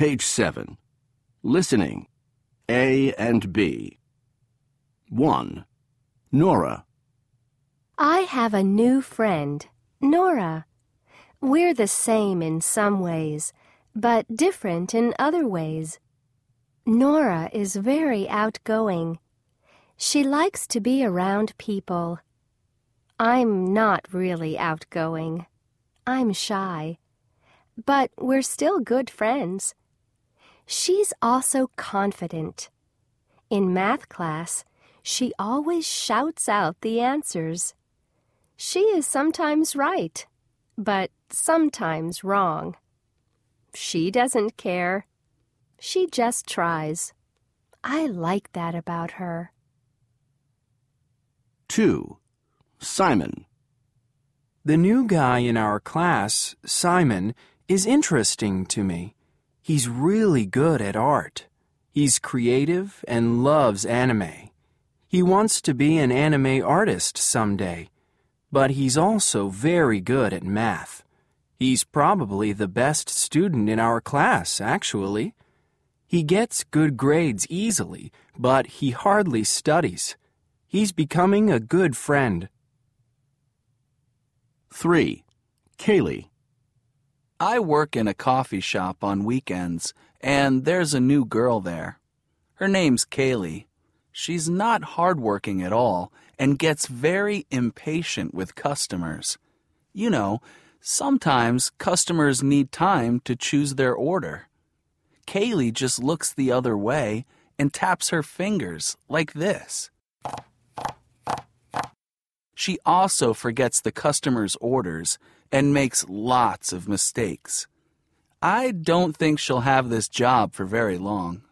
Page 7. Listening. A and B. 1. Nora. I have a new friend, Nora. We're the same in some ways, but different in other ways. Nora is very outgoing. She likes to be around people. I'm not really outgoing. I'm shy. But we're still good friends. She's also confident. In math class, she always shouts out the answers. She is sometimes right, but sometimes wrong. She doesn't care. She just tries. I like that about her. 2. Simon. The new guy in our class, Simon, is interesting to me. He's really good at art. He's creative and loves anime. He wants to be an anime artist someday, but he's also very good at math. He's probably the best student in our class, actually. He gets good grades easily, but he hardly studies. He's becoming a good friend. 3. Kaylee. I work in a coffee shop on weekends, and there's a new girl there. Her name's Kaylee. She's not hardworking at all and gets very impatient with customers. You know, sometimes customers need time to choose their order. Kaylee just looks the other way and taps her fingers like this. She also forgets the customer's orders and makes lots of mistakes. I don't think she'll have this job for very long.